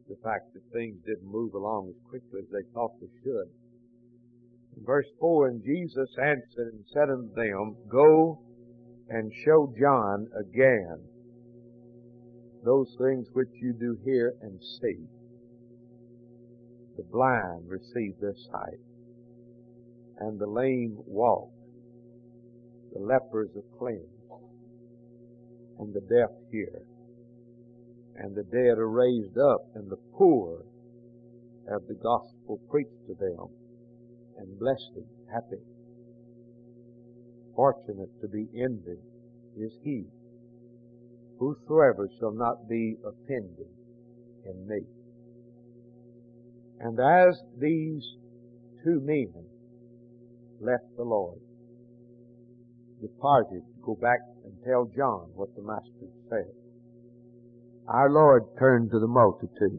the fact that things didn't move along as quickly as they thought they should. In verse 4, and Jesus answered and said unto them, Go and show John again those things which you do hear and see. The blind receive their sight, and the lame walk, the lepers are cleansed, and the deaf hear, and the dead are raised up, and the poor have the gospel preached to them, and blessed, happy, fortunate to be envied is he whosoever shall not be offended in me. And as these two men left the Lord, departed to go back and tell John what the Master said, our Lord turned to the multitude,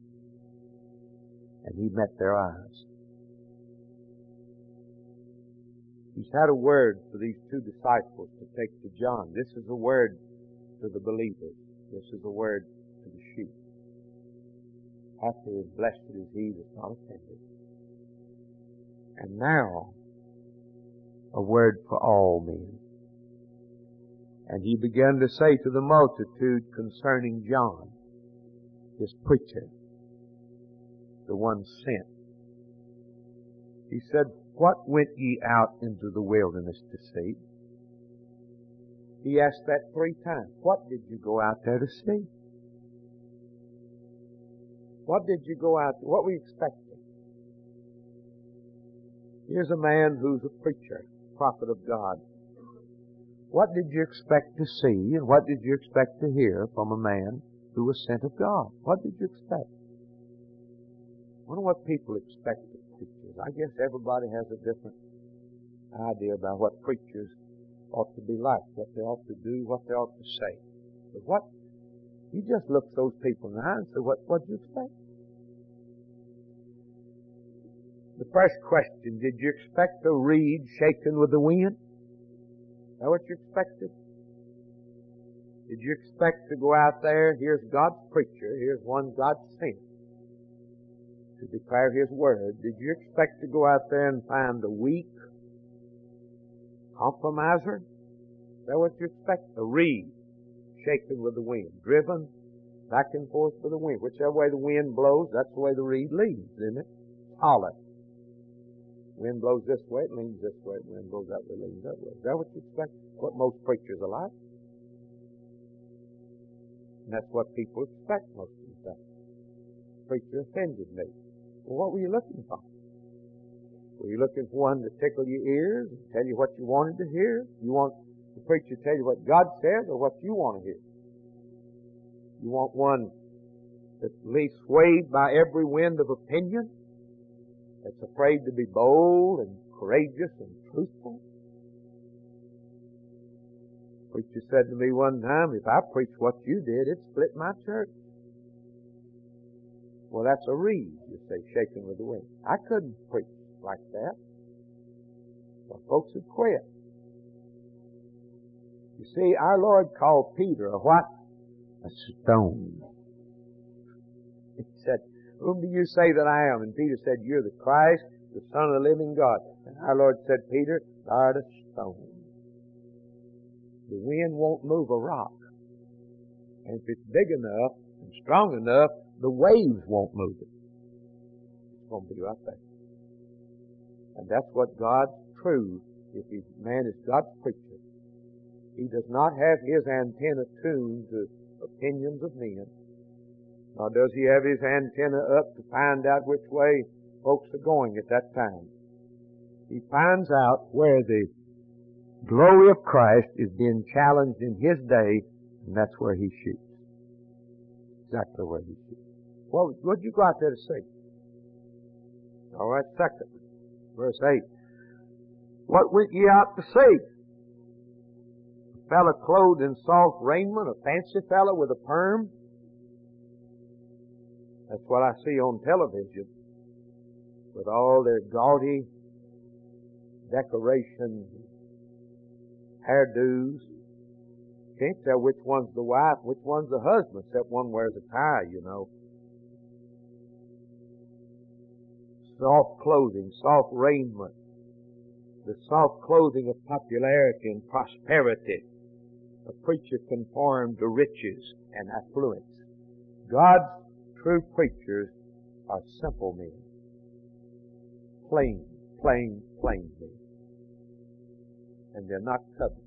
and He met their eyes. He's had a word for these two disciples to take to John. This is a word to the believers. This is a word to the sheep. Happy and blessed is he that's not offended. And now, a word for all men. And he began to say to the multitude concerning John, his preacher, the one sent. He said, What went ye out into the wilderness to see? He asked that 3 times. What did you go out there to see? What did you go out? What were you expecting? Here's a man who's a preacher, prophet of God. What did you expect to see, and what did you expect to hear from a man who was sent of God? What did you expect? I wonder what people expect of preachers. I guess everybody has a different idea about what preachers ought to be like, what they ought to do, what they ought to say. But what? You just look those people in the eye and say, what do you expect? The first question, did you expect a reed shaken with the wind? Is that what you expected? Did you expect to go out there, here's God's preacher, here's one God sent to declare His Word. Did you expect to go out there and find a weak compromiser? Is that what you expect? A reed shaken with the wind, driven back and forth with the wind. Whichever way the wind blows, that's the way the reed leans, isn't it? Solid. Wind blows this way, it leans this way. Wind blows that way, it leans that way. Is that what you expect? What most preachers are like? And that's what people expect most of the time. Preacher offended me. Well, what were you looking for? Were you looking for one to tickle your ears and tell you what you wanted to hear? You want the preacher to tell you what God says or what you want to hear? You want one that's least swayed by every wind of opinion? That's afraid to be bold and courageous and truthful? The preacher said to me one time, if I preached what you did, it'd split my church. Well, that's a reed, you say, shaken with the wind. I couldn't preach like that. Well, folks would quit. You see, our Lord called Peter a what? A stone. He said, whom do you say that I am? And Peter said, you're the Christ, the Son of the living God. And our Lord said, Peter, thou art a stone. The wind won't move a rock. And if it's big enough and strong enough, the waves won't move it. It's going to be right there. And that's what God's truth, if his man is God's preacher. He does not have his antenna tuned to opinions of men, nor does he have his antenna up to find out which way folks are going at that time. He finds out where the glory of Christ is being challenged in his day, and that's where he shoots. Exactly where he shoots. Well, what'd you go out there to see? All right, second, verse 8. What went ye out to see? A fellow clothed in soft raiment, a fancy fellow with a perm? That's what I see on television, with all their gaudy decorations, hairdos. Can't tell which one's the wife, which one's the husband, except one wears a tie, you know. soft clothing, soft raiment, the soft clothing of popularity and prosperity. A preacher conformed to riches and affluence. God's true preachers are simple men. Plain men. And they're not covetous.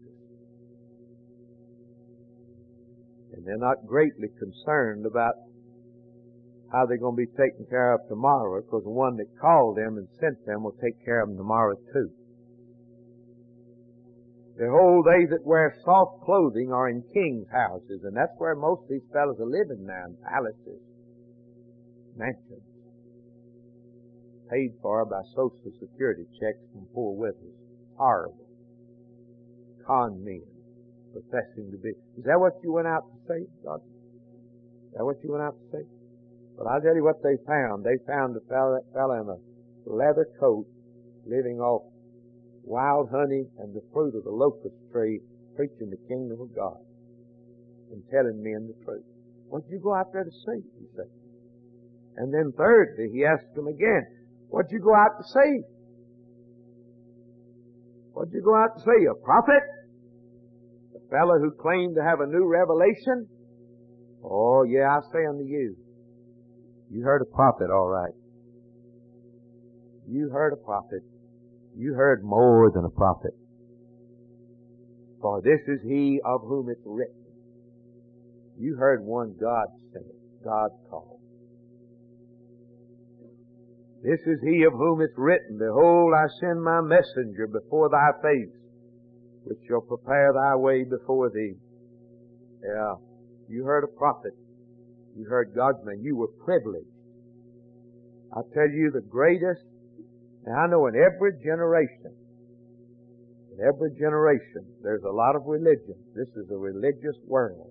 And they're not greatly concerned about how they're going to be taken care of tomorrow, because the one that called them and sent them will take care of them tomorrow too. Behold, they that wear soft clothing are in kings' houses, and that's where most of these fellows are living now, in palaces, mansions, paid for by Social Security checks from poor widows. Horrible. Con men, professing to be. Is that what you went out to say, God? Is that what you went out to say? But I'll tell you what they found. They found a fellow in a leather coat living off wild honey and the fruit of the locust tree, preaching the kingdom of God and telling men the truth. What did you go out there to see? He said. And then thirdly, he asked them again, what did you go out to see? What did you go out to see? A prophet? A fellow who claimed to have a new revelation? Oh, yeah, I say unto you, you heard a prophet, all right. You heard a prophet. You heard more than a prophet. For this is he of whom it's written. You heard one God sent, God called. This is he of whom it's written, behold, I send my messenger before thy face, which shall prepare thy way before thee. Yeah, you heard a prophet. You heard God's man. You were privileged. I tell you, the greatest. Now I know in every generation, there's a lot of religion. This is a religious world.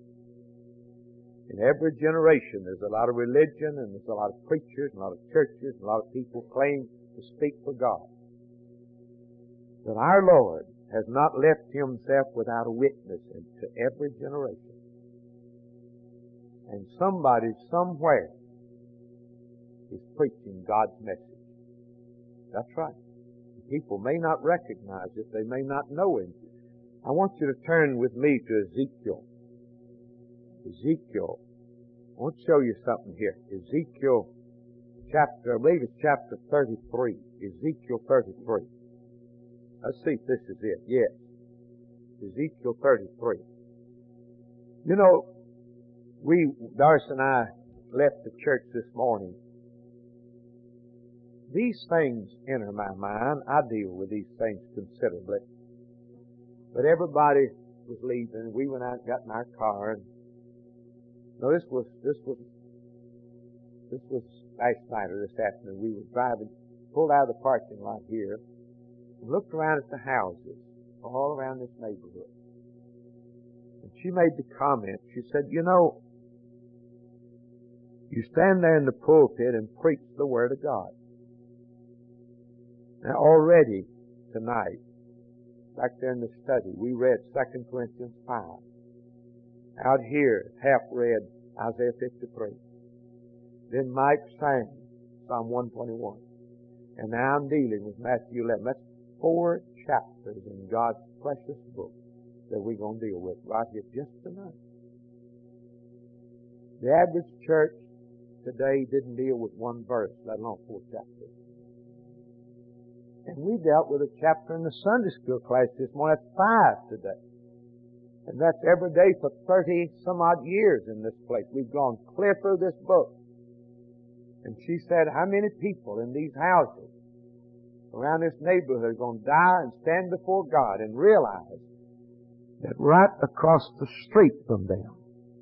In every generation, there's a lot of religion, and there's a lot of preachers, and a lot of churches, and a lot of people claim to speak for God. But our Lord has not left Himself without a witness into every generation. And somebody somewhere is preaching God's message. That's right. People may not recognize it. They may not know Him. I want you to turn with me to Ezekiel. Ezekiel. I want to show you something here. Ezekiel chapter, I believe it's chapter 33. Ezekiel 33. Let's see if this is it. Yes. Ezekiel 33. You know, Doris and I left the church this morning. These things enter my mind. I deal with these things considerably. But everybody was leaving. We went out and got in our car. And no, this was last night or this afternoon. We were driving, pulled out of the parking lot here, and looked around at the houses all around this neighborhood. And she made the comment. She said, you know, you stand there in the pulpit and preach the Word of God. Now already tonight, back there in the study, we read 2 Corinthians 5. Out here, half read Isaiah 53. Then Mike sang Psalm 121. And now I'm dealing with Matthew 11. That's 4 chapters in God's precious book that we're going to deal with right here just tonight. The average church today didn't deal with one verse, let alone 4 chapters. And we dealt with a chapter in the Sunday school class this morning. That's 5 today. And that's every day for 30 some odd years in this place. We've gone clear through this book. And she said, how many people in these houses around this neighborhood are going to die and stand before God and realize that right across the street from them,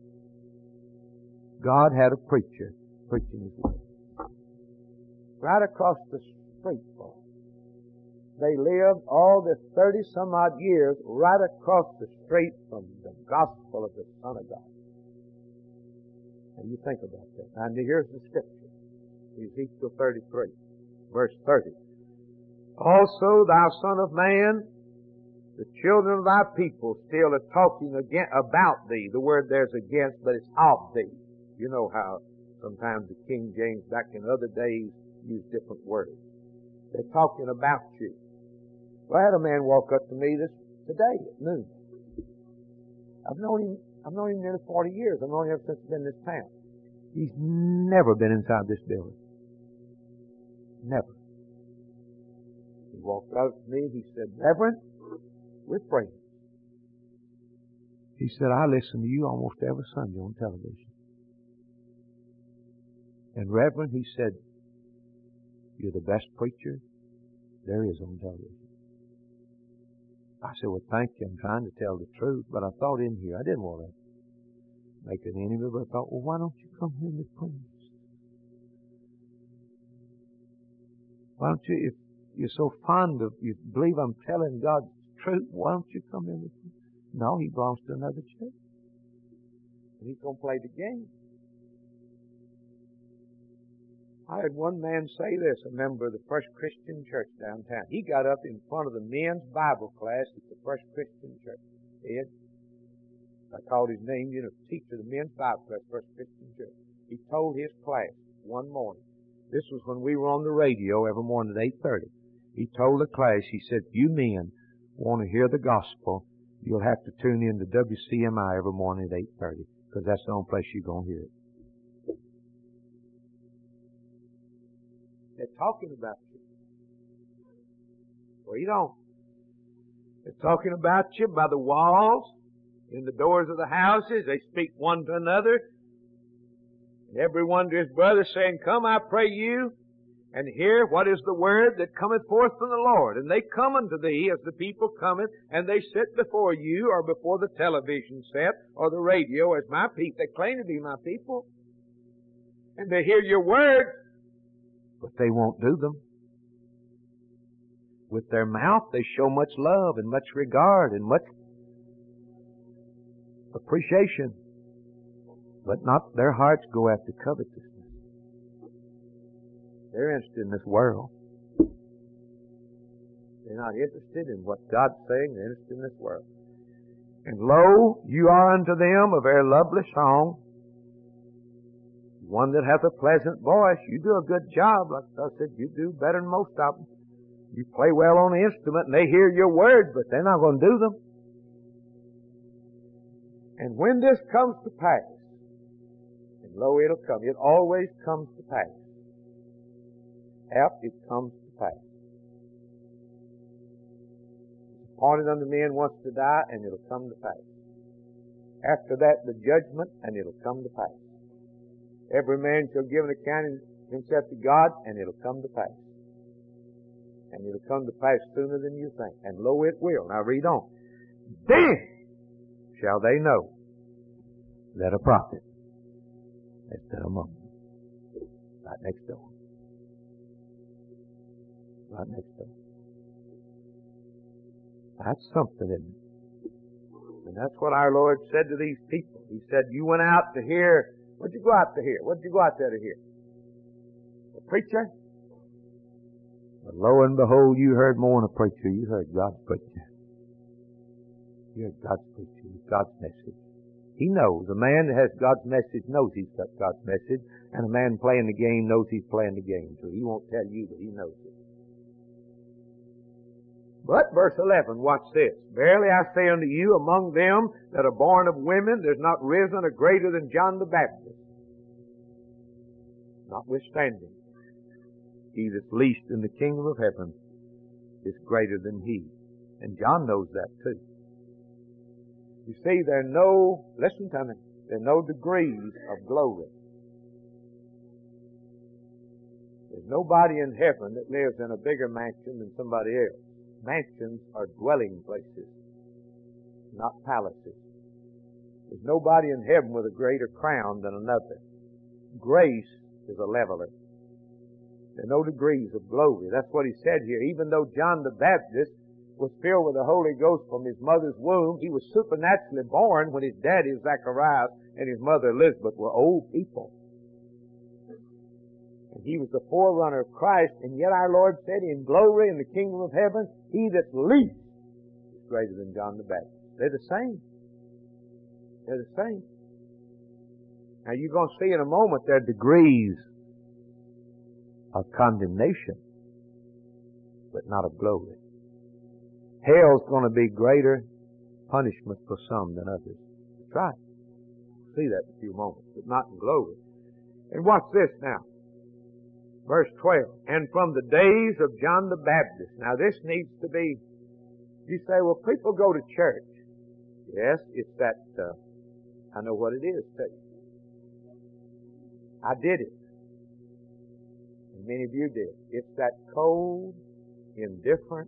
God had a preacher preaching His word. Right across the street from them. They lived all this 30 some odd years right across the street from the gospel of the Son of God. And you think about that. And here's the scripture. Ezekiel 33, verse 30. Also, thou son of man, the children of thy people still are talking about thee. The word there's against, but it's of thee. You know how sometimes the King James back in other days use different words. They're talking about you. Well, I had a man walk up to me today at noon. I've known him nearly 40 years. I've known him ever since he's been in this town. He's never been inside this building. Never. He walked up to me. He said, Reverend, we're friends. He said, I listen to you almost every Sunday on television. And Reverend, he said, you're the best preacher there is on television. I said, well, thank you. I'm trying to tell the truth. But I thought in here, I didn't want to make an enemy, but I thought, well, why don't you come here and be preached? Why don't you, if you're so fond of, you believe I'm telling God's truth, why don't you come here and be preached? No, he belongs to another church. And he's going to play the game. I had one man say this, a member of the First Christian Church downtown. He got up in front of the men's Bible class at the First Christian Church. Ed, I called his name, teacher of the men's Bible class, First Christian Church. He told his class one morning. This was when we were on the radio every morning at 8:30. He told the class, he said, if you men want to hear the gospel, you'll have to tune in to WCMI every morning at 8:30, because that's the only place you're going to hear it. They're talking about you. Well, you don't. They're talking about you by the walls, in the doors of the houses. They speak one to another. And everyone to his brother saying, come, I pray you, and hear what is the word that cometh forth from the Lord. And they come unto thee as the people cometh, and they sit before you, or before the television set, or the radio as my people. They claim to be my people. And they hear your word, but they won't do them. With their mouth they show much love and much regard and much appreciation, but not their hearts go after covetousness. They're interested in this world. They're not interested in what God's saying. They're interested in this world. And lo, you are unto them a very lovely song, one that hath a pleasant voice. You do a good job. Like I said, you do better than most of them. You play well on the instrument, and they hear your words, but they're not going to do them. And when this comes to pass, and lo, it'll come. It always comes to pass. It comes to pass. It's appointed unto men once to die, and it'll come to pass. After that, the judgment, and it'll come to pass. Every man shall give an account of himself to God, and it'll come to pass. And it'll come to pass sooner than you think. And lo, it will. Now read on. Then shall they know that a prophet has been among them. Right next door. Right next door. That's something, isn't it? And that's what our Lord said to these people. He said, you went out to hear. What'd you go out to hear? What'd you go out there to hear? A preacher? But lo and behold, you heard more than a preacher. You heard God's preacher. You heard God's preacher with God's message. He knows. A man that has God's message knows he's got God's message. And a man playing the game knows he's playing the game. So he won't tell you, but he knows it. But, verse 11, watch this. Verily I say unto you, among them that are born of women, there's not risen a greater than John the Baptist. Notwithstanding, he that's least in the kingdom of heaven is greater than he. And John knows that too. You see, listen to me, there are no degrees of glory. There's nobody in heaven that lives in a bigger mansion than somebody else. Mansions are dwelling places, not palaces. There's nobody in heaven with a greater crown than another. Grace is a leveler. There are no degrees of glory. That's what he said here. Even though John the Baptist was filled with the Holy Ghost from his mother's womb, he was supernaturally born when his daddy, Zacharias, and his mother, Elizabeth, were old people. And he was the forerunner of Christ, and yet our Lord said, in glory in the kingdom of heaven, he that's least is greater than John the Baptist. They're the same. They're the same. Now you're going to see in a moment there are degrees of condemnation, but not of glory. Hell's going to be greater punishment for some than others. That's right. We'll see that in a few moments, but not in glory. And watch this now. Verse 12. And from the days of John the Baptist. Now this needs to be, you say, well, people go to church. Yes, it's that, I know what it is too. I did it. And many of you did. It's that cold, indifferent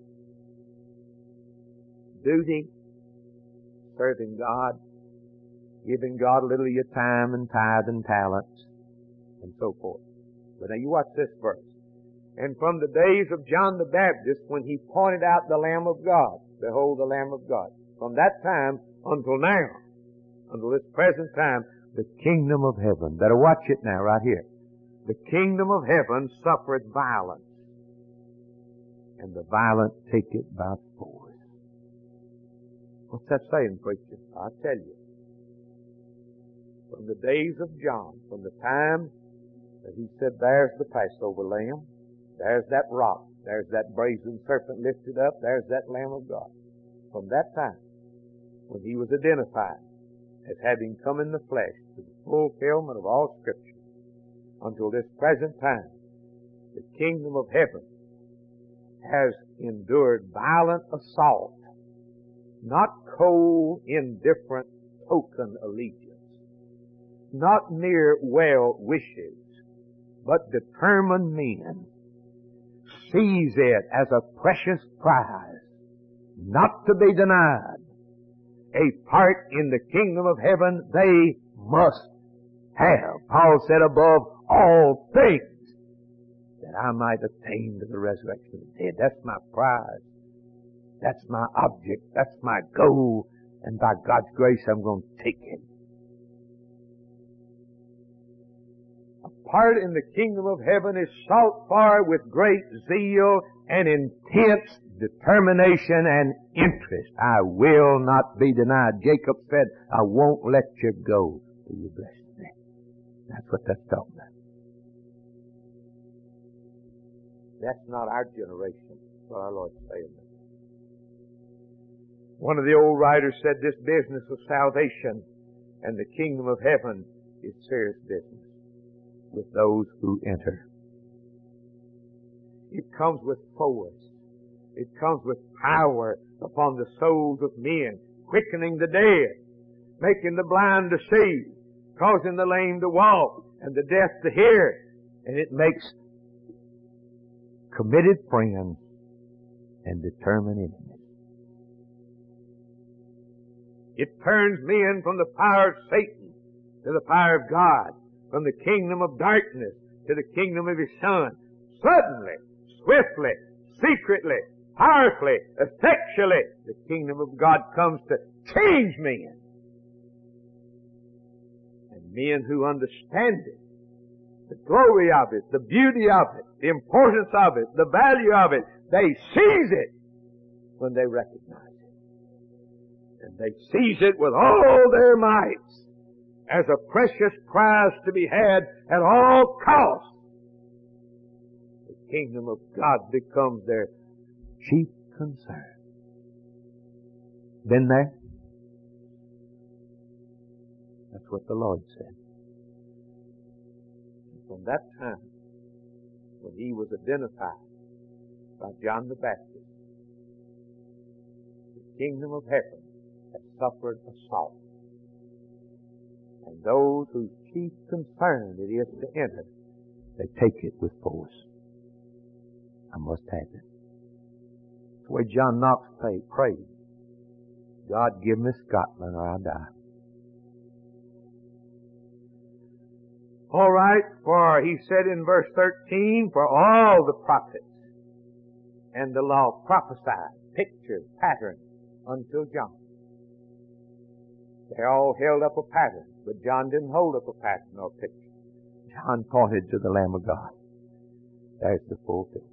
duty, serving God, giving God a little of your time and tithe and talents, and so forth. But now you watch this verse. And from the days of John the Baptist, when he pointed out the Lamb of God, behold the Lamb of God. From that time until now, until this present time, the kingdom of heaven. Better watch it now, right here. The kingdom of heaven suffereth violence, and the violent take it by force. What's that saying, preacher? I'll tell you. From the days of John, from the time that he said, there's the Passover lamb, there's that rock, there's that brazen serpent lifted up, there's that Lamb of God. From that time, when he was identified as having come in the flesh to the fulfillment of all Scripture, until this present time, the kingdom of heaven has endured violent assault, not cold, indifferent token allegiance, not mere well wishes, but determined men seize it as a precious prize, not to be denied. A part in the kingdom of heaven they must have. Paul said, above all things, that I might attain to the resurrection of the dead. That's my prize. That's my object. That's my goal. And by God's grace, I'm going to take it. A part in the kingdom of heaven is sought for with great zeal and intense determination and interest. I will not be denied. Jacob said, I won't let you go till you bless me. That's what that's talking about. That's not our generation. That's what our Lord's saying. One of the old writers said this business of salvation and the kingdom of heaven is serious business with those who enter. It comes with force. It comes with power upon the souls of men, quickening the dead, making the blind to see, causing the lame to walk, and the deaf to hear. And it makes committed friends and determined enemies. It turns men from the power of Satan to the power of God, from the kingdom of darkness to the kingdom of His Son. Suddenly, swiftly, secretly, powerfully, effectually, the kingdom of God comes to change men. And men who understand it, the glory of it, the beauty of it, the importance of it, the value of it, they seize it when they recognize it. And they seize it with all their mights as a precious prize to be had at all costs. The kingdom of God becomes their chief concern. Been there? That's what the Lord said. And from that time, when He was identified by John the Baptist, the kingdom of heaven has suffered assault. And those whose chief concern it is to enter, they take it with force. I must have it. That's the way John Knox prayed. God, give me Scotland or I die. All right, for he said in verse 13, for all the prophets and the law prophesied, pictured, patterned until John. They all held up a pattern, but John didn't hold up a pattern or picture. John pointed to the Lamb of God. There's the fulfillment.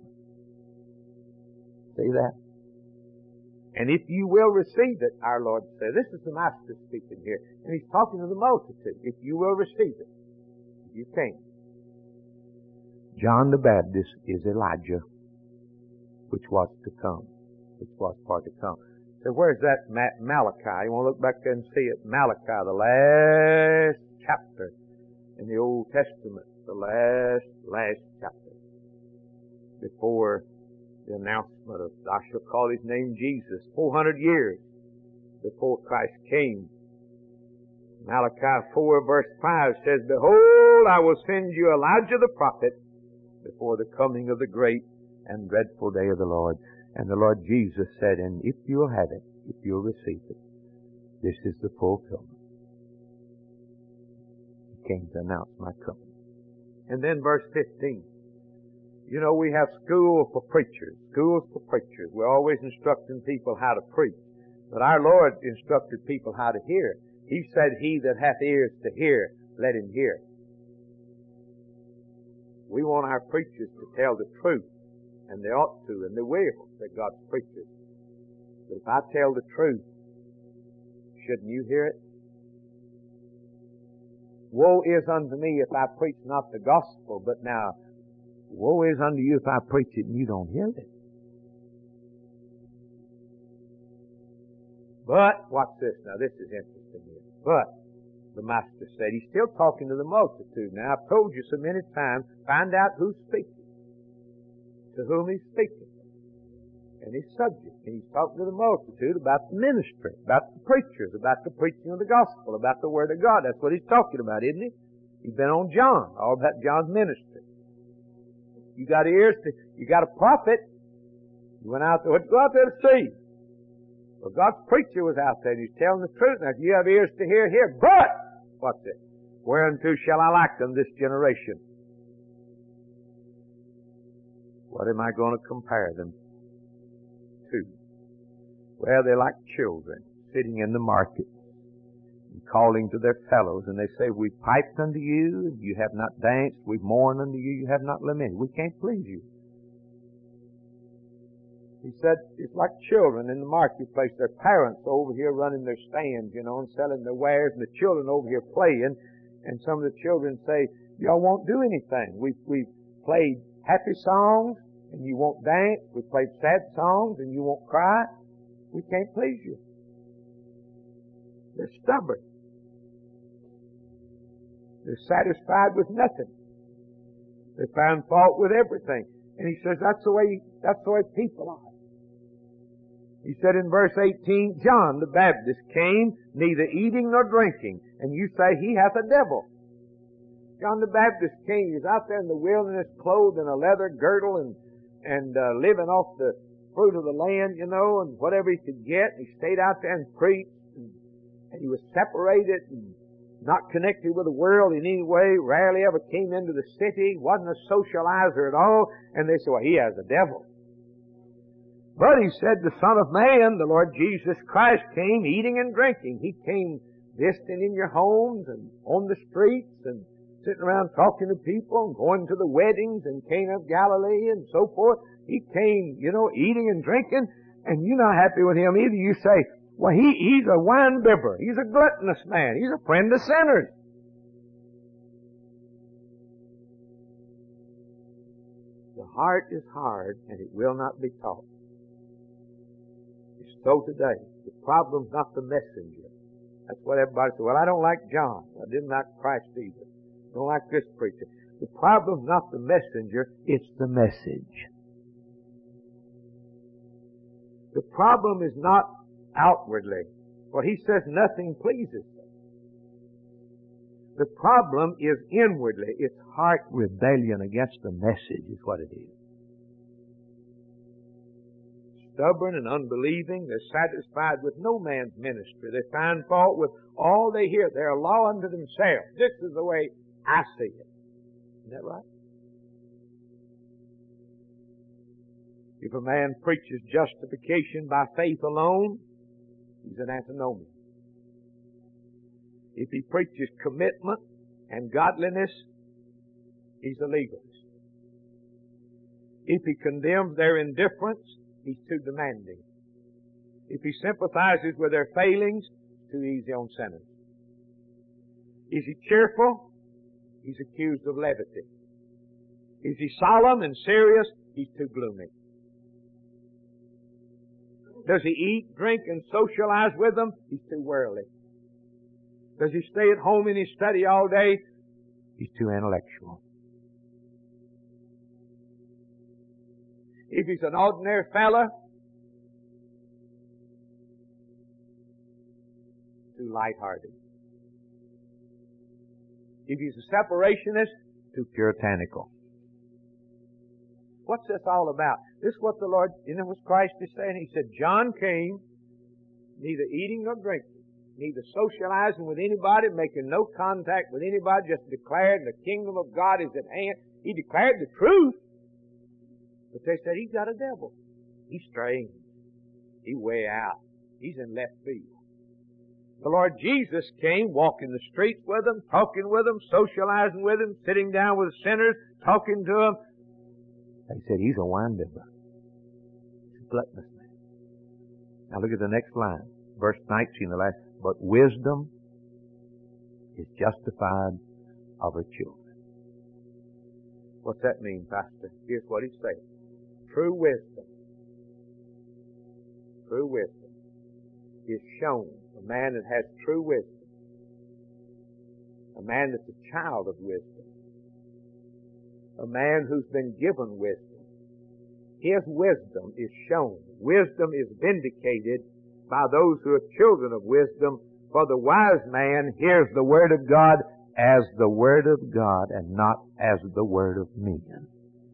See that? And if you will receive it, our Lord said, this is the Master speaking here, and He's talking to the multitude. If you will receive it, you can. John the Baptist is Elijah, which was to come, which was far to come. So where's that Malachi? You want to look back there and see it. Malachi, the last chapter in the Old Testament, the last chapter, before the announcement of, I shall call his name Jesus, 400 years before Christ came. Malachi 4 verse 5 says, Behold, I will send you Elijah the prophet before the coming of the great and dreadful day of the Lord. And the Lord Jesus said, and if you'll have it, if you'll receive it, this is the fulfillment. He came to announce my coming. And then verse 15. You know, we have schools for preachers. We're always instructing people how to preach. But our Lord instructed people how to hear. He said, He that hath ears to hear, let him hear. We want our preachers to tell the truth, and they ought to, and they will, they're God's preachers. But if I tell the truth, shouldn't you hear it? Woe is unto me if I preach not the gospel, but now, woe is unto you if I preach it and you don't hear it. But, watch this now, this is interesting here. But, the Master said, he's still talking to the multitude. Now, I've told you so many times, find out who's speaking, to whom he's speaking, and his subject. And he's talking to the multitude about the ministry, about the preachers, about the preaching of the gospel, about the Word of God. That's what he's talking about, isn't he? He's been on John, all about John's ministry. You got ears to, you got a prophet. You went out there, go out there to see. Well, God's preacher was out there and he's telling the truth. Now, if you have ears to hear, hear. But, what's it? Whereunto shall I liken this generation? What am I going to compare them to? Well, they're like children sitting in the market and calling to their fellows, and they say, We've piped unto you, and you have not danced. We've mourned unto you, you have not lamented. We can't please you. He said, it's like children in the marketplace. Their parents over here running their stands, you know, and selling their wares, and the children over here playing. And some of the children say, y'all won't do anything. We've played happy songs, and you won't dance. We've played sad songs, and you won't cry. We can't please you. They're stubborn. They're satisfied with nothing. They find fault with everything. And he says, that's the way people are. He said in verse 18, John the Baptist came neither eating nor drinking, and you say he hath a devil. John the Baptist came, he was out there in the wilderness clothed in a leather girdle and living off the fruit of the land, you know, and whatever he could get. He stayed out there and preached, and he was separated and not connected with the world in any way, rarely ever came into the city, wasn't a socializer at all, and they said, well, he has a devil. But he said, the Son of Man, the Lord Jesus Christ, came eating and drinking. He came visiting in your homes and on the streets and sitting around talking to people and going to the weddings in Cana of Galilee and so forth. He came, you know, eating and drinking, and you're not happy with him either. You say, well, he's a wine bibber. He's a gluttonous man. He's a friend of sinners. The heart is hard, and it will not be taught. It's so today. The problem's not the messenger. That's what everybody says. Well, I don't like John. I didn't like Christ either. I don't like this preacher. The problem's not the messenger. It's the message. The problem is not outwardly. For he says nothing pleases him. The problem is inwardly. It's heart rebellion against the message is what it is. Stubborn and unbelieving. They're satisfied with no man's ministry. They find fault with all they hear. They're a law unto themselves. This is the way I see it. Isn't that right? If a man preaches justification by faith alone, he's an antinomian. If he preaches commitment and godliness, he's a legalist. If he condemns their indifference, he's too demanding. If he sympathizes with their failings, too easy on sinners. Is he cheerful? He's accused of levity. Is he solemn and serious? He's too gloomy. Does he eat, drink, and socialize with them? He's too worldly. Does he stay at home in his study all day? He's too intellectual. If he's an ordinary fella, too light-hearted. If he's a separationist, too puritanical. What's this all about? This is what the Lord, what Christ is saying. He said, John came, neither eating nor drinking, neither socializing with anybody, making no contact with anybody, just declared the kingdom of God is at hand. He declared the truth. But they said, he's got a devil. He's strange. He's way out. He's in left field. The Lord Jesus came, walking the streets with them, talking with them, socializing with them, sitting down with sinners, talking to them. They said, he's a wine-bibber. He's a gluttonous man. Now look at the next line. Verse 19, the last. But wisdom is justified of her children. What's that mean, Pastor? Here's what he's saying. True wisdom is shown. A man that has true wisdom. A man that's a child of wisdom. A man who's been given wisdom. His wisdom is shown. Wisdom is vindicated by those who are children of wisdom. For the wise man hears the word of God as the word of God and not as the word of men.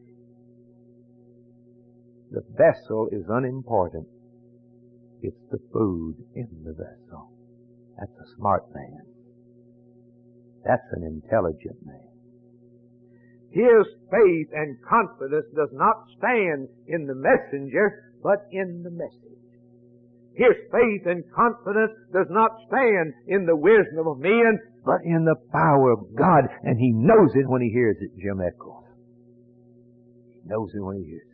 The vessel is unimportant. It's the food in the vessel. That's a smart man. That's an intelligent man. His faith and confidence does not stand in the messenger, but in the message. His faith and confidence does not stand in the wisdom of men, but in the power of God. And he knows it when he hears it, Jim Eccles. He knows it when he hears it.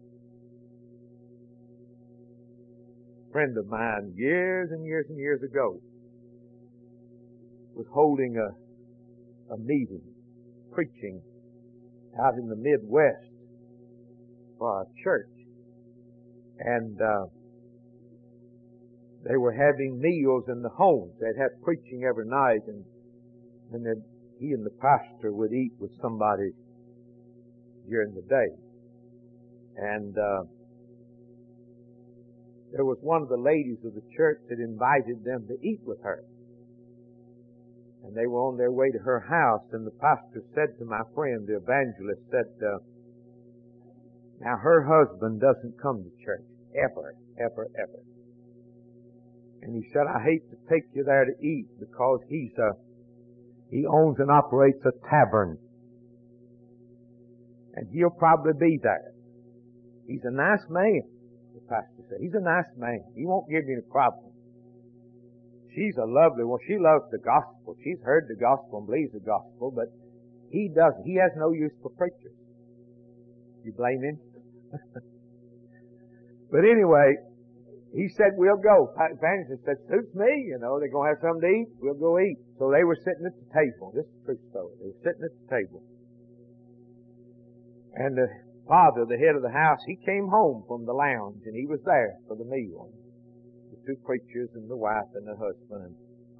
A friend of mine, years and years and years ago, was holding a meeting, preaching out in the Midwest for a church. And they were having meals in the homes. They'd have preaching every night, and then he and the pastor would eat with somebody during the day. And there was one of the ladies of the church that invited them to eat with her. And they were on their way to her house, and the pastor said to my friend, the evangelist, said, now her husband doesn't come to church, ever. And he said, I hate to take you there to eat because he owns and operates a tavern. And he'll probably be there. He's a nice man, the pastor said. He's a nice man. He won't give you any problem. She's a lovely one. She loves the gospel. She's heard the gospel and believes the gospel, but he doesn't. He has no use for preachers. You blame him? But anyway, he said, we'll go. Evangelist said, suits me, they're going to have something to eat. We'll go eat. So they were sitting at the table. This is a true story. They were sitting at the table. And the father, the head of the house, he came home from the lounge, and he was there for the meal. The two preachers and the wife and the husband. And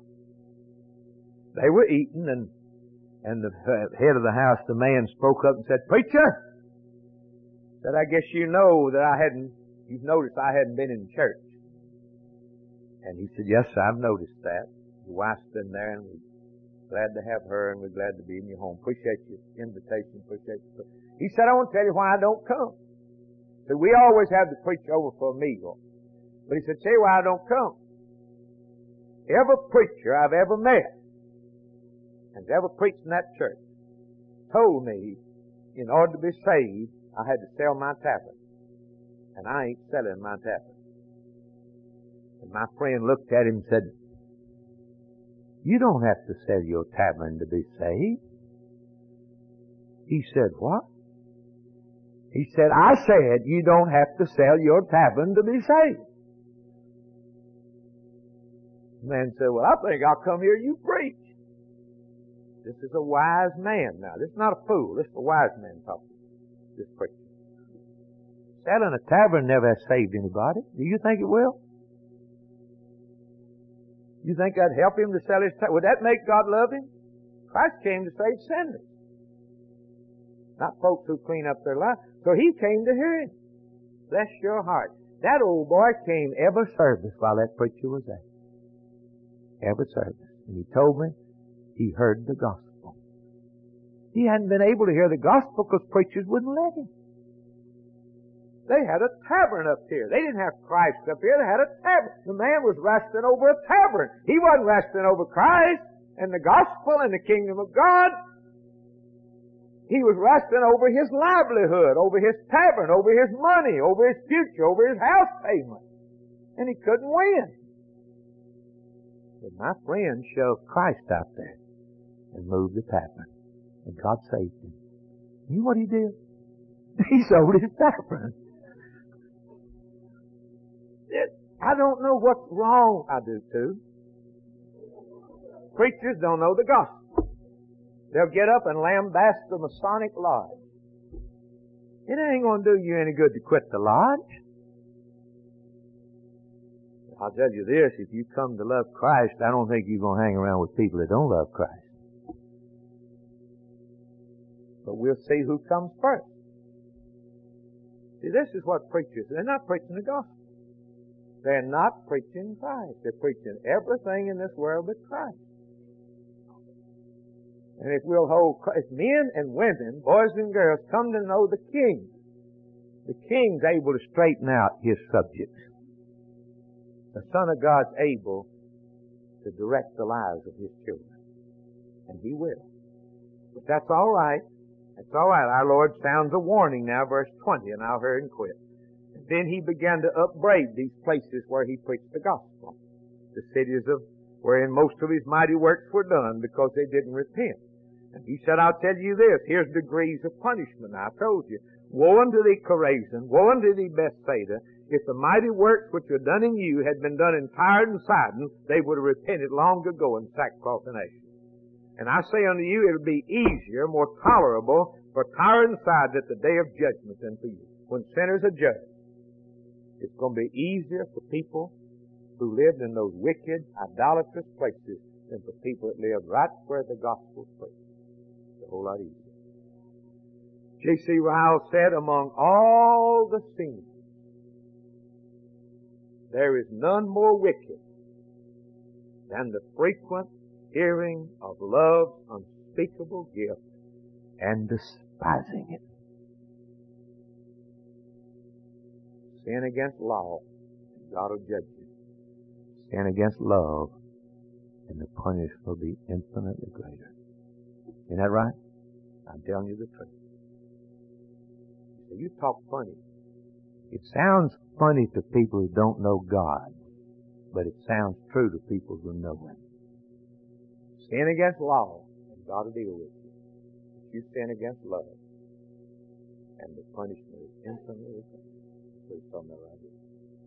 they were eating, and the head of the house, the man, spoke up and said, Preacher, said, I guess you know that you've noticed I hadn't been in church. And he said, yes, sir, I've noticed that. Your wife's been there, and we're glad to have her, and we're glad to be in your home. Appreciate your invitation. Appreciate you. He said, I want to tell you why I don't come. So we always have the preacher over for a meal. But he said, tell you why I don't come. Every preacher I've ever met and ever preached in that church told me in order to be saved, I had to sell my tavern. And I ain't selling my tavern. And my friend looked at him and said, you don't have to sell your tavern to be saved. He said, what? He said, I said you don't have to sell your tavern to be saved. The man said, well, I think I'll come here you preach. This is a wise man now. This is not a fool. This is a wise man talking. this preacher. Selling a tavern never has saved anybody. Do you think it will? You think that'd help him to sell his tavern? Would that make God love him? Christ came to save sinners, not folks who clean up their lives. So he came to hear him. Bless your heart. That old boy came every service while that preacher was there. Every service. And he told me he heard the gospel. He hadn't been able to hear the gospel because preachers wouldn't let him. They had a tavern up here. They didn't have Christ up here. They had a tavern. The man was wrestling over a tavern. He wasn't wrestling over Christ and the gospel and the kingdom of God. He was wrestling over his livelihood, over his tavern, over his money, over his future, over his house payment. And he couldn't win. But my friend shoved Christ out there and moved the tavern. And God saved him. You know what he did? He sold his tavern. I don't know what's wrong. I do too. Preachers don't know the gospel. They'll get up and lambast the Masonic Lodge. It ain't going to do you any good to quit the lodge. I'll tell you this, if you come to love Christ, I don't think you're going to hang around with people that don't love Christ. But we'll see who comes first. See, this is what preachers, they're not preaching the gospel. They're not preaching Christ. They're preaching everything in this world but Christ. And if we'll hold Christ, men and women, boys and girls, come to know the King. The King's able to straighten out His subjects. The Son of God's able to direct the lives of His children. And He will. But that's all right. That's all right. Our Lord sounds a warning now, verse 20, and I'll hurry and quit. And then He began to upbraid these places where He preached the gospel. The cities wherein most of His mighty works were done because they didn't repent. And He said, I'll tell you this, here's degrees of punishment. I told you, woe unto thee, Chorazin, woe unto thee, Bethsaida. If the mighty works which are done in you had been done in Tyre and Sidon, they would have repented long ago in sackcloth and ashes. And I say unto you, it'll be easier, more tolerable for Tyre and Sidon at the day of judgment than for you. When sinners are judged, it's going to be easier for people who lived in those wicked, idolatrous places than for people that lived right where the gospel's preached. It's a whole lot easier. J.C. Ryle said, among all the sins, there is none more wicked than the frequent hearing of love's unspeakable gift and despising it. Sin against law, and God will judge you. Sin against love, and the punishment will be infinitely greater. Isn't that right? I'm telling you the truth. You talk funny. It sounds funny to people who don't know God, but it sounds true to people who know Him. Sin against law, and God will deal with you. But you sin against love, and the punishment is infinitely greater. Please tell me right here.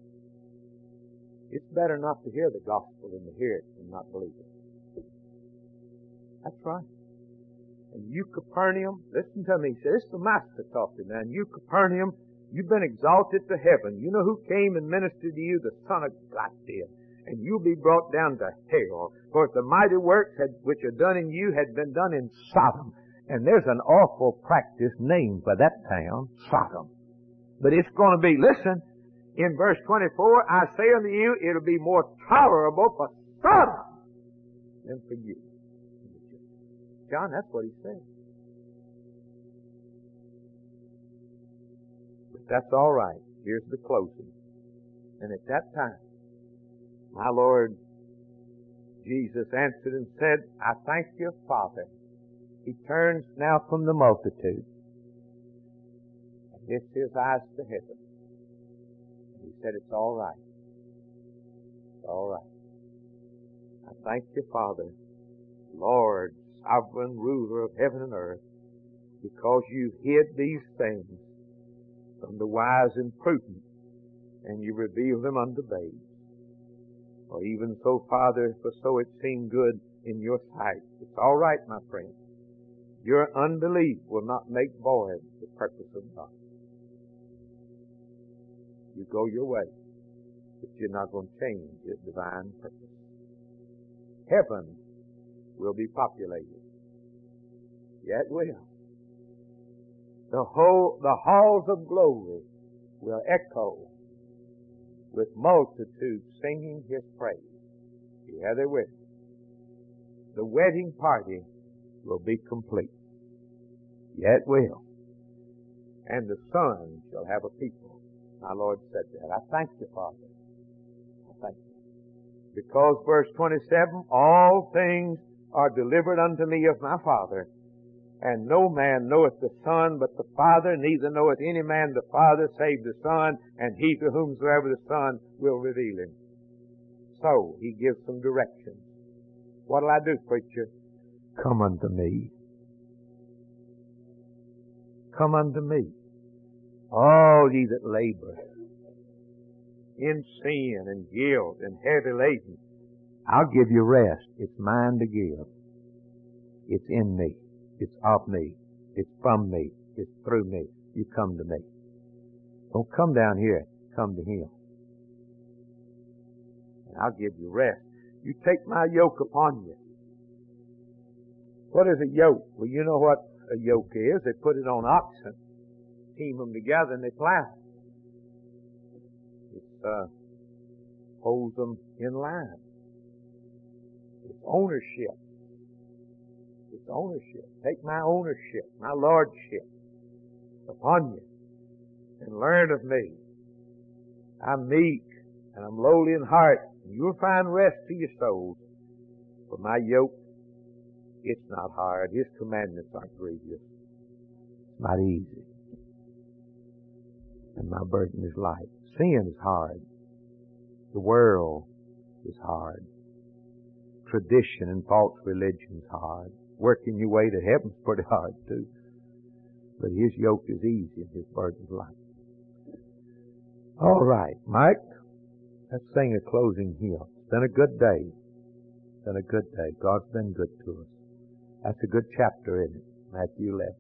It's better not to hear the gospel than to hear it and not believe it. That's right. And you, Capernaum, listen to me. He says, this is the Master talking now. And you, Capernaum, you've been exalted to heaven. You know who came and ministered to you? The Son of God did. And you'll be brought down to hell. For if the mighty works which are done in you had been done in Sodom. And there's an awful practice named for that town, Sodom. But it's going to be, listen, in verse 24, I say unto you, it'll be more tolerable for Sodom than for you. John, that's what he said. But that's all right. Here's the closing. And at that time, my Lord Jesus answered and said, I thank you, Father. He turns now from the multitude and lifts his eyes to heaven. And he said, it's all right. It's all right. I thank you, Father, Lord, sovereign ruler of heaven and earth, because you hid these things from the wise and prudent, and you revealed them unto babes. Or even so, Father, for so it seemed good in your sight. It's all right, my friend. Your unbelief will not make void the purpose of God. You go your way, but you're not going to change His divine purpose. Heaven will be populated. Yet will. The halls of glory will echo with multitudes singing His praise. Yeah, they will. The wedding party will be complete. Yet will. And the Son shall have a people. My Lord said that. I thank you, Father. I thank you. Because, verse 27, all things are delivered unto me of my Father, and no man knoweth the Son but the Father, neither knoweth any man the Father save the Son, and he to whomsoever the Son will reveal him. So, He gives some directions. What'll I do, preacher? Come unto me. Come unto me, all ye that labor in sin and guilt and heavy laden. I'll give you rest. It's mine to give. It's in me. It's of me. It's from me. It's through me. You come to me. Don't come down here. Come to Him. And I'll give you rest. You take my yoke upon you. What is a yoke? Well, you know what a yoke is. They put it on oxen, team them together, and they plow. It holds them in line. It's ownership. It's ownership. Take my ownership, my lordship upon you, and learn of me. I'm meek, and I'm lowly in heart, and you'll find rest to your souls. For my yoke, it's not hard. His commandments aren't grievous. It's not easy. And my burden is light. Sin is hard. The world is hard. Tradition and false religion is hard. Working your way to heaven's pretty hard too. But His yoke is easy and His burden is light. All right, Mike, let's sing a closing hymn. It's been a good day. It's been a good day. God's been good to us. That's a good chapter, isn't it? Matthew 11.